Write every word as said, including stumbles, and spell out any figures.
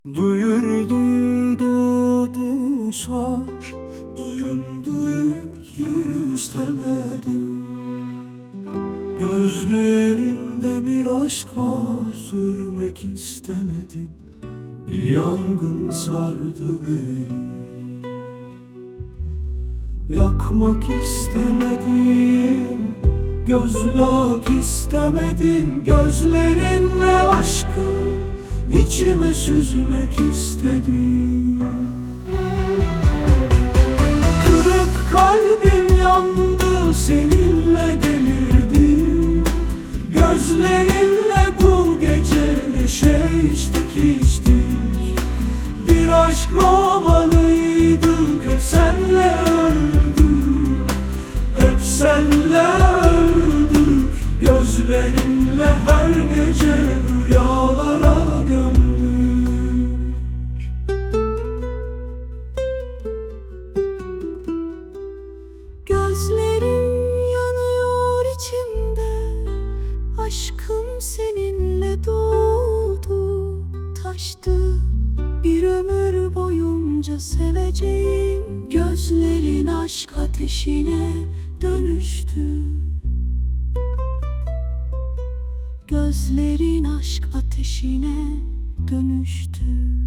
Duyurdu dedişar, duyundu istemedim. Gözlerinde bir aşka sürmek istemedim. Bir yangın sardı beni. Yakmak istemedim, gözlük istemedim. Gözlerinle aşkı içime süzmek istedim. Kırık kalbim yandı, seninle delirdim. Gözlerinle bu gece neşe içtik içtik. Bir aşk romanıydık, hep senle öldük, hep senle öldük. Gözlerinle her gece rüyalara gömdük. Gözlerim yanıyor içimde, aşkım seninle doğdu, taştı. Bir ömür boyunca seveceğim. Gözlerin aşk ateşine dönüştü. Gözlerin aşk ateşine dönüştü.